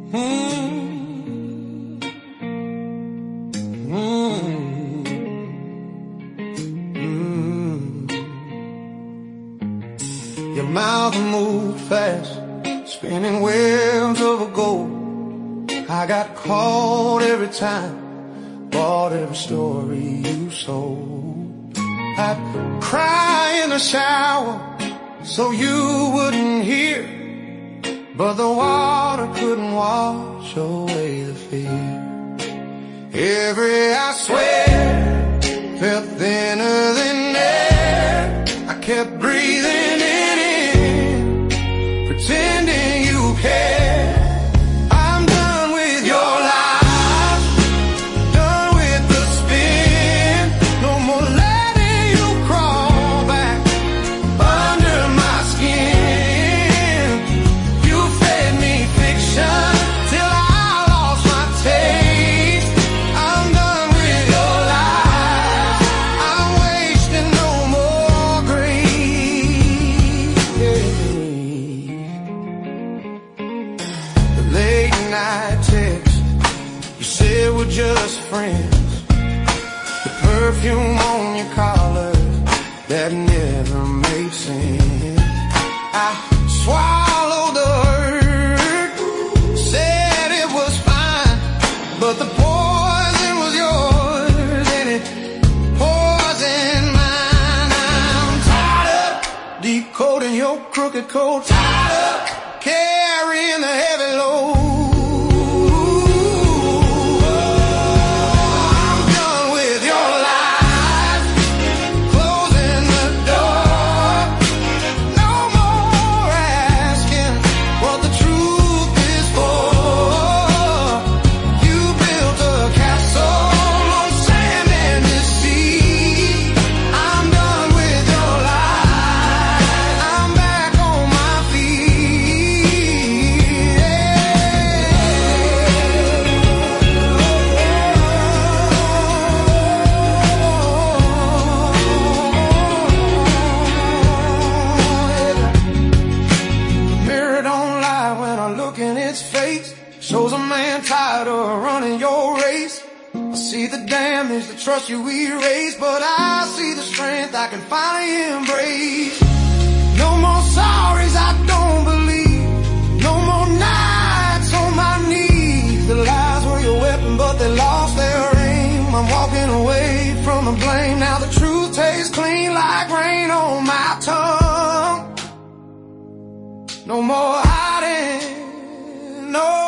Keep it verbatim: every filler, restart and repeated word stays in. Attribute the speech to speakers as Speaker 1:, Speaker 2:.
Speaker 1: Mm. Mm. Mm. Your mouth moved fast, spinning webs of gold. I got caught every time, bought every story you sold. I'd cry in the shower so you wouldn't hear, but the water couldn't wash away the fear. Every I swear felt thinner than air. I kept breathing it in, pretending you cared. Just friends, the perfume on your collar that never made sense. I swallowed the hurt, said it was fine, but the poison was yours and it poisoned mine. I'm tired of decoding your crooked code, tired of carrying the heavy load. Shows a man tired of running your race. I see the damage, the trust you erase, but I see the strength I can finally embrace. No more sorries, I don't believe. No more nights on my knees. The lies were your weapon, but they lost their aim. I'm walking away from the blame. Now the truth tastes clean like rain on my tongue. No more hiding, no